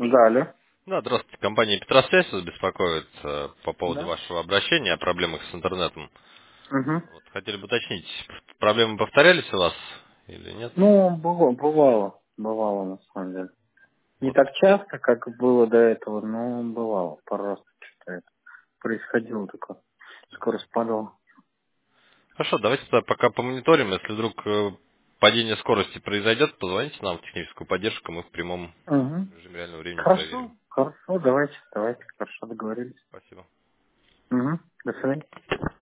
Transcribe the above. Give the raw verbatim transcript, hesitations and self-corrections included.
Да, алло. Да, здравствуйте. Компания Петросвязь вас беспокоит э, по поводу Да. вашего обращения о проблемах с интернетом. Угу. Вот, хотели бы уточнить, проблемы повторялись у вас или нет? Ну, бывало, бывало, бывало, на самом деле. Не Вот. так часто, как было до этого, но бывало. Пару раз что-то это происходило такое. Скорость падала. Хорошо, давайте тогда пока помониторим. Если вдруг э, падение скорости произойдет, позвоните нам в техническую поддержку, мы в прямом Угу. режиме реального времени проверим. Хорошо, хорошо, давайте, давайте, хорошо договорились. Спасибо. Угу. До свидания.